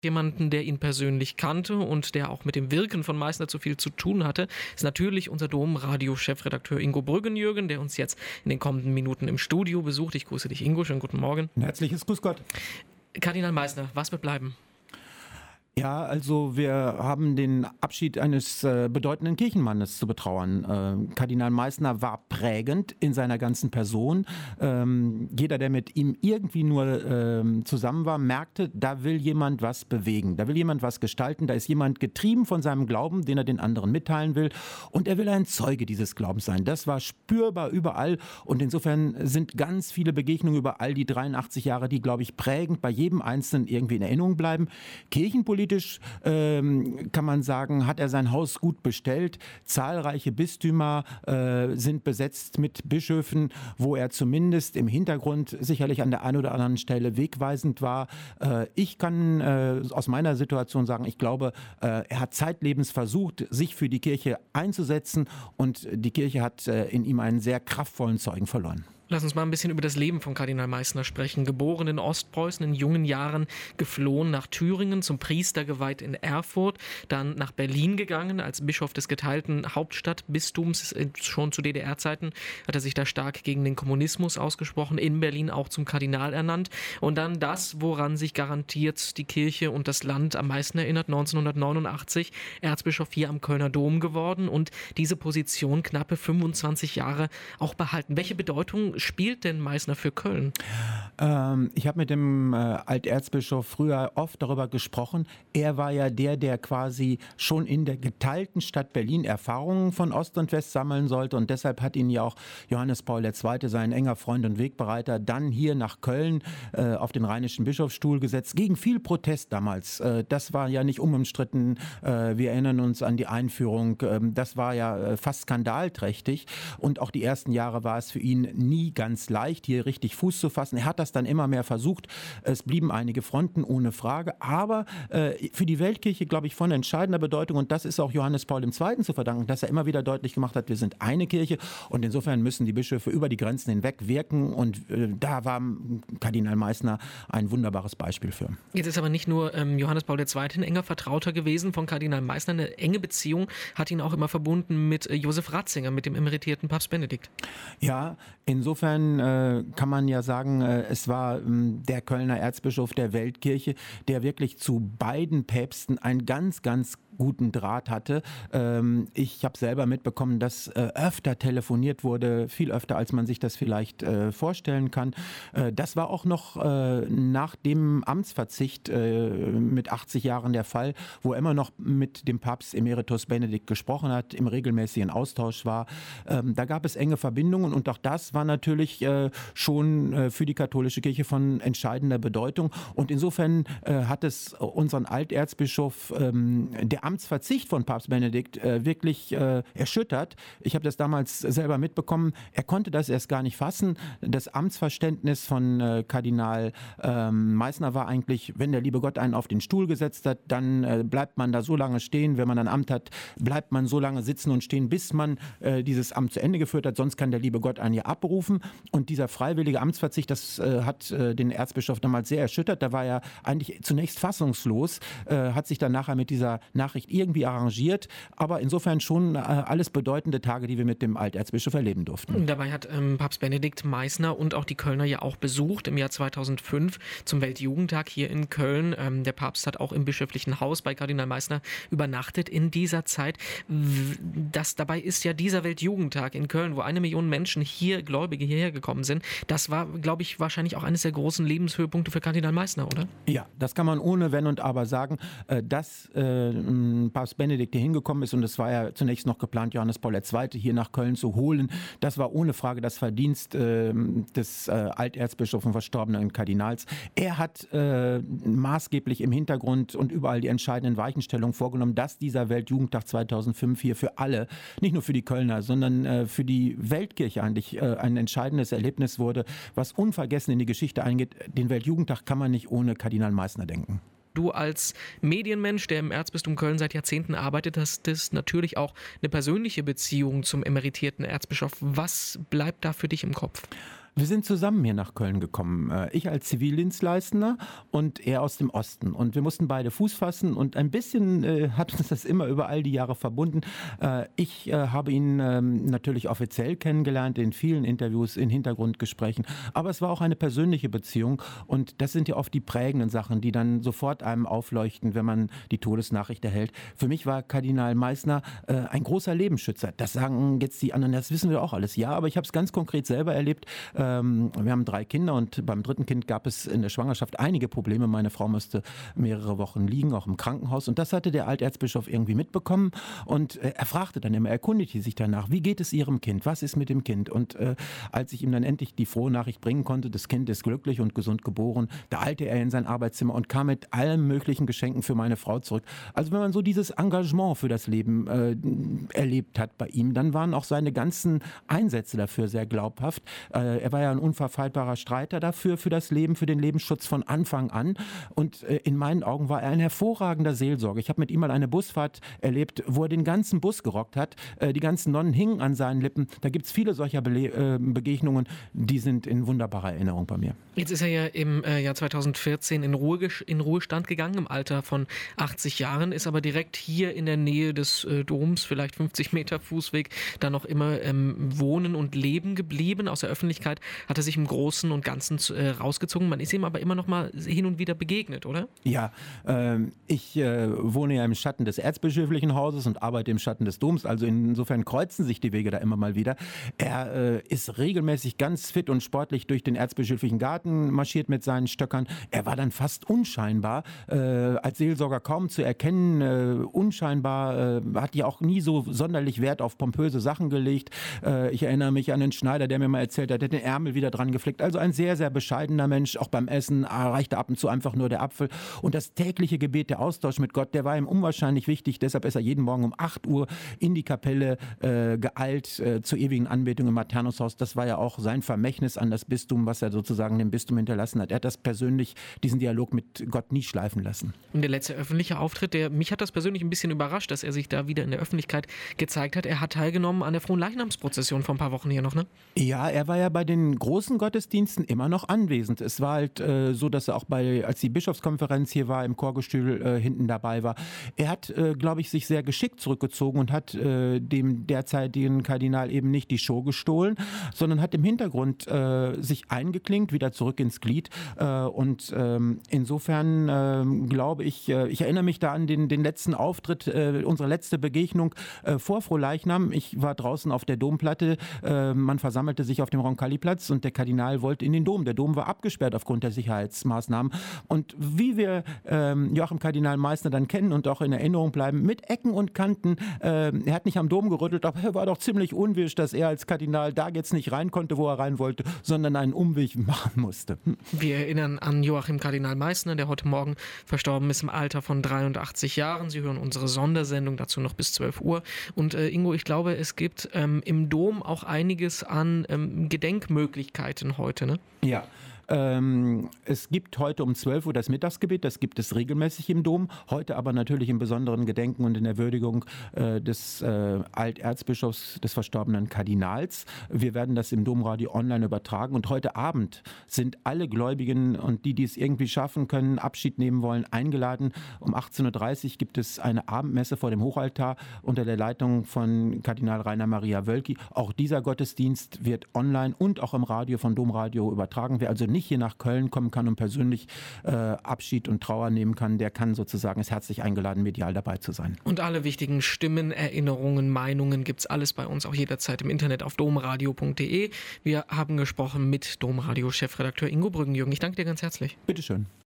Jemanden, der ihn persönlich kannte und der auch mit dem Wirken von Meißner zu viel zu tun hatte, ist natürlich unser Domradio-Chefredakteur Ingo Brüggenjürgen, der uns jetzt in den kommenden Minuten im Studio besucht. Ich grüße dich, Ingo. Schönen guten Morgen. Ein herzliches Grüß Gott. Kardinal Meißner, was wird bleiben? Ja, also wir haben den Abschied eines bedeutenden Kirchenmannes zu betrauern. Kardinal Meißner war prägend in seiner ganzen Person. Jeder, der mit ihm irgendwie nur zusammen war, merkte, da will jemand was bewegen, da will jemand was gestalten, da ist jemand getrieben von seinem Glauben, den er den anderen mitteilen will, und er will ein Zeuge dieses Glaubens sein. Das war spürbar überall, und insofern sind ganz viele Begegnungen über all die 83 Jahre, die, glaube ich, prägend bei jedem Einzelnen irgendwie in Erinnerung bleiben. Kirchenpolitisch kann man sagen, hat er sein Haus gut bestellt. Zahlreiche Bistümer sind besetzt mit Bischöfen, wo er zumindest im Hintergrund sicherlich an der einen oder anderen Stelle wegweisend war. Ich kann aus meiner Situation sagen, ich glaube, er hat zeitlebens versucht, sich für die Kirche einzusetzen, und die Kirche hat in ihm einen sehr kraftvollen Zeugen verloren. Lass uns mal ein bisschen über das Leben von Kardinal Meißner sprechen. Geboren in Ostpreußen, in jungen Jahren geflohen nach Thüringen, zum Priester geweiht in Erfurt, dann nach Berlin gegangen als Bischof des geteilten Hauptstadtbistums. Schon zu DDR-Zeiten hat er sich da stark gegen den Kommunismus ausgesprochen, in Berlin auch zum Kardinal ernannt. Und dann das, woran sich garantiert die Kirche und das Land am meisten erinnert, 1989, Erzbischof hier am Kölner Dom geworden und diese Position knappe 25 Jahre auch behalten. Welche Bedeutung spielt denn Meißner für Köln? Ich habe mit dem Alterzbischof früher oft darüber gesprochen. Er war ja der quasi schon in der geteilten Stadt Berlin Erfahrungen von Ost und West sammeln sollte, und deshalb hat ihn ja auch Johannes Paul II., sein enger Freund und Wegbereiter, dann hier nach Köln auf den rheinischen Bischofsstuhl gesetzt, gegen viel Protest damals. Das war ja nicht unumstritten. Wir erinnern uns an die Einführung. Das war ja fast skandalträchtig, und auch die ersten Jahre war es für ihn nie ganz leicht, hier richtig Fuß zu fassen. Er hat das dann immer mehr versucht. Es blieben einige Fronten, ohne Frage. Aber für die Weltkirche, glaube ich, von entscheidender Bedeutung. Und das ist auch Johannes Paul II. Zu verdanken, dass er immer wieder deutlich gemacht hat, wir sind eine Kirche. Und insofern müssen die Bischöfe über die Grenzen hinweg wirken. Und da war Kardinal Meißner ein wunderbares Beispiel für. Jetzt ist aber nicht nur Johannes Paul II. Ein enger Vertrauter gewesen von Kardinal Meißner. Eine enge Beziehung hat ihn auch immer verbunden mit Josef Ratzinger, mit dem emeritierten Papst Benedikt. Ja, insofern kann man ja sagen, es war der Kölner Erzbischof der Weltkirche, der wirklich zu beiden Päpsten einen ganz, ganz guten Draht hatte. Ich habe selber mitbekommen, dass öfter telefoniert wurde, viel öfter, als man sich das vielleicht vorstellen kann. Das war auch noch nach dem Amtsverzicht mit 80 Jahren der Fall, wo er immer noch mit dem Papst Emeritus Benedikt gesprochen hat, im regelmäßigen Austausch war. Da gab es enge Verbindungen, und auch das war natürlich schon für die katholische Kirche von entscheidender Bedeutung. Und insofern hat es unseren Alterzbischof der Amtsverzicht von Papst Benedikt wirklich erschüttert. Ich habe das damals selber mitbekommen. Er konnte das erst gar nicht fassen. Das Amtsverständnis von Kardinal Meißner war eigentlich, wenn der liebe Gott einen auf den Stuhl gesetzt hat, dann bleibt man da so lange stehen. Wenn man ein Amt hat, bleibt man so lange sitzen und stehen, bis man dieses Amt zu Ende geführt hat. Sonst kann der liebe Gott einen ja abberufen. Und dieser freiwillige Amtsverzicht, das hat den Erzbischof damals sehr erschüttert. Da war er eigentlich zunächst fassungslos, hat sich dann nachher mit dieser Nachricht irgendwie arrangiert. Aber insofern schon alles bedeutende Tage, die wir mit dem Alterzbischof erleben durften. Dabei hat Papst Benedikt Meißner und auch die Kölner ja auch besucht im Jahr 2005 zum Weltjugendtag hier in Köln. Der Papst hat auch im bischöflichen Haus bei Kardinal Meißner übernachtet in dieser Zeit. Dabei ist ja dieser Weltjugendtag in Köln, wo 1 Million Menschen hier, Gläubige, hierher gekommen sind. Das war, glaube ich, wahrscheinlich auch eines der großen Lebenshöhepunkte für Kardinal Meißner, oder? Ja, das kann man ohne Wenn und Aber sagen, dass Papst Benedikt hier hingekommen ist, und es war ja zunächst noch geplant, Johannes Paul II. Hier nach Köln zu holen. Das war ohne Frage das Verdienst des Alterzbischofs und verstorbenen Kardinals. Er hat maßgeblich im Hintergrund und überall die entscheidenden Weichenstellungen vorgenommen, dass dieser Weltjugendtag 2005 hier für alle, nicht nur für die Kölner, sondern für die Weltkirche eigentlich ein entscheidendes Erlebnis wurde, was unvergessen in die Geschichte eingeht. Den Weltjugendtag kann man nicht ohne Kardinal Meißner denken. Du als Medienmensch, der im Erzbistum Köln seit Jahrzehnten arbeitet, hast das natürlich auch eine persönliche Beziehung zum emeritierten Erzbischof. Was bleibt da für dich im Kopf? Wir sind zusammen hier nach Köln gekommen. Ich als Zivildienstleistender und er aus dem Osten. Und wir mussten beide Fuß fassen und ein bisschen hat uns das immer über all die Jahre verbunden. Ich habe ihn natürlich offiziell kennengelernt in vielen Interviews, in Hintergrundgesprächen. Aber es war auch eine persönliche Beziehung und das sind ja oft die prägenden Sachen, die dann sofort einem aufleuchten, wenn man die Todesnachricht erhält. Für mich war Kardinal Meissner ein großer Lebensschützer. Das sagen jetzt die anderen, das wissen wir auch alles. Ja, aber ich habe es ganz konkret selber erlebt. Wir haben 3 Kinder und beim 3. Kind gab es in der Schwangerschaft einige Probleme. Meine Frau musste mehrere Wochen liegen, auch im Krankenhaus. Und das hatte der Alterzbischof irgendwie mitbekommen. Und er fragte dann immer, erkundigte sich danach, wie geht es Ihrem Kind? Was ist mit dem Kind? Und als ich ihm dann endlich die frohe Nachricht bringen konnte, das Kind ist glücklich und gesund geboren, da eilte er in sein Arbeitszimmer und kam mit allen möglichen Geschenken für meine Frau zurück. Also wenn man so dieses Engagement für das Leben erlebt hat bei ihm, dann waren auch seine ganzen Einsätze dafür sehr glaubhaft. Er war ja ein unverfehlbarer Streiter dafür, für das Leben, für den Lebensschutz von Anfang an. Und in meinen Augen war er ein hervorragender Seelsorger. Ich habe mit ihm mal eine Busfahrt erlebt, wo er den ganzen Bus gerockt hat. Die ganzen Nonnen hingen an seinen Lippen. Da gibt es viele solcher Begegnungen, die sind in wunderbarer Erinnerung bei mir. Jetzt ist er ja im Jahr 2014 in Ruhestand gegangen, im Alter von 80 Jahren, ist aber direkt hier in der Nähe des Doms, vielleicht 50 Meter Fußweg, da noch immer wohnen und leben geblieben. Aus der Öffentlichkeit hat er sich im Großen und Ganzen rausgezogen. Man ist ihm aber immer noch mal hin und wieder begegnet, oder? Ja, ich wohne ja im Schatten des erzbischöflichen Hauses und arbeite im Schatten des Doms. Also insofern kreuzen sich die Wege da immer mal wieder. Er ist regelmäßig ganz fit und sportlich durch den erzbischöflichen Garten marschiert mit seinen Stöckern. Er war dann fast unscheinbar, als Seelsorger kaum zu erkennen, unscheinbar, hat ja auch nie so sonderlich Wert auf pompöse Sachen gelegt. Ich erinnere mich an den Schneider, der mir mal erzählt hat, der hat den Ärmel wieder dran geflickt. Also ein sehr, sehr bescheidener Mensch. Auch beim Essen reichte ab und zu einfach nur der Apfel. Und das tägliche Gebet, der Austausch mit Gott, der war ihm unwahrscheinlich wichtig. Deshalb ist er jeden Morgen um 8 Uhr in die Kapelle geeilt zur ewigen Anbetung im Maternushaus. Das war ja auch sein Vermächtnis an das Bistum, was er sozusagen dem Bistum hinterlassen hat. Er hat das persönlich, diesen Dialog mit Gott nie schleifen lassen. Und der letzte öffentliche Auftritt, mich hat das persönlich ein bisschen überrascht, dass er sich da wieder in der Öffentlichkeit gezeigt hat. Er hat teilgenommen an der Fronleichnamsprozession vor ein paar Wochen hier noch, ne? Ja, er war ja bei den großen Gottesdiensten immer noch anwesend. Es war halt so, dass er auch als die Bischofskonferenz hier war, im Chorgestühl hinten dabei war. Er hat, glaube ich, sich sehr geschickt zurückgezogen und hat dem derzeitigen Kardinal eben nicht die Show gestohlen, sondern hat im Hintergrund sich eingeklinkt, wieder zurück ins Glied. Und insofern glaube ich, ich erinnere mich da an den letzten Auftritt, unsere letzte Begegnung vor Frohleichnam. Ich war draußen auf der Domplatte, man versammelte sich auf dem Roncalli-Platz und der Kardinal wollte in den Dom. Der Dom war abgesperrt aufgrund der Sicherheitsmaßnahmen. Und wie wir Joachim Kardinal Meissner dann kennen und auch in Erinnerung bleiben, mit Ecken und Kanten, er hat nicht am Dom gerüttelt, aber er war doch ziemlich unwirsch, dass er als Kardinal da jetzt nicht rein konnte, wo er rein wollte, sondern einen Umweg machen musste. Wir erinnern an Joachim Kardinal Meissner, der heute Morgen verstorben ist im Alter von 83 Jahren. Sie hören unsere Sondersendung dazu noch bis 12 Uhr. Und Ingo, ich glaube, es gibt im Dom auch einiges an Gedenkmöglichkeiten heute, ne? Ja. Es gibt heute um 12 Uhr das Mittagsgebet, das gibt es regelmäßig im Dom, heute aber natürlich im besonderen Gedenken und in der Würdigung des Alterzbischofs, des verstorbenen Kardinals. Wir werden das im Domradio online übertragen und heute Abend sind alle Gläubigen und die es irgendwie schaffen können, Abschied nehmen wollen, eingeladen. Um 18.30 Uhr gibt es eine Abendmesse vor dem Hochaltar unter der Leitung von Kardinal Rainer Maria Wölki. Auch dieser Gottesdienst wird online und auch im Radio von Domradio übertragen. Wer also nicht hier nach Köln kommen kann und persönlich Abschied und Trauer nehmen kann, der kann sozusagen, ist herzlich eingeladen, medial dabei zu sein. Und alle wichtigen Stimmen, Erinnerungen, Meinungen gibt es alles bei uns auch jederzeit im Internet auf domradio.de. Wir haben gesprochen mit Domradio-Chefredakteur Ingo Brüggenjürgen. Ich danke dir ganz herzlich. Bitteschön.